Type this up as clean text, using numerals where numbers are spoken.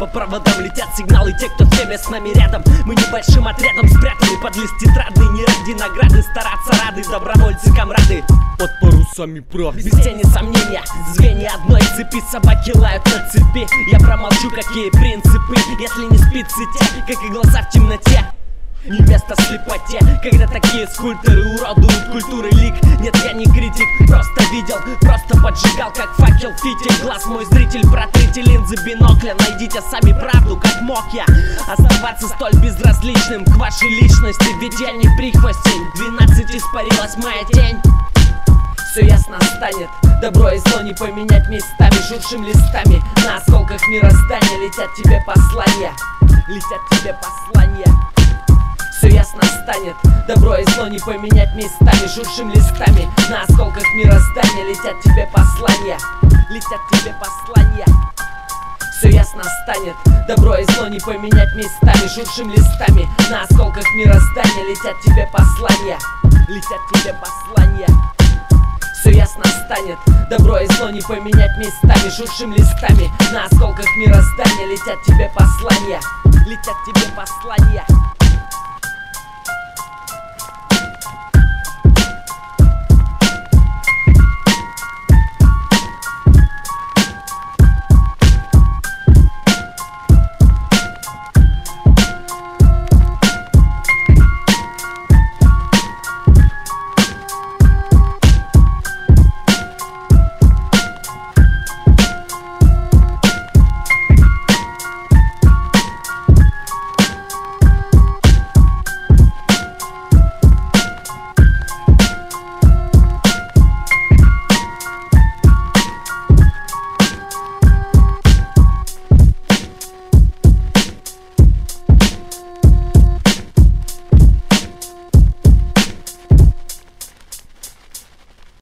проводам летят сигналы. Те, кто время с нами рядом, мы небольшим отрядом спрятаны под лист тетрадный. Не ради награды, стараться рады, добровольцы, комрады. Под парусами правды, без тени сомнения, звенья одной цепи. Собаки лают на цепи. Я промолчу, какие принципы, если не спится те, как и глаза в темноте. Невеста в слепоте, когда такие скульпторы уродуют культуры лик. Нет, я не критик, просто видел, просто поджигал, как факел фитиль. Глаз мой зритель, протрите линзы бинокля. Найдите сами правду, как мог я оставаться столь безразличным к вашей личности. Ведь я не прихвостень, 12 испарилась моя тень. Все ясно станет, добро и зло не поменять местами. Шуршим листами, на осколках мироздания летят тебе послания, летят тебе послания. Все ясно станет, добро и зло не поменять местами. Шуршим листами, на осколках мироздания летят тебе послания, летят тебе послания. Все ясно станет, добро и зло не поменять местами. Шуршим листами, на осколках мироздания летят тебе послания, летят тебе послания. Все ясно станет, добро и зло не поменять местами. Шуршим листами, на осколках мироздания летят тебе послания, летят тебе послания.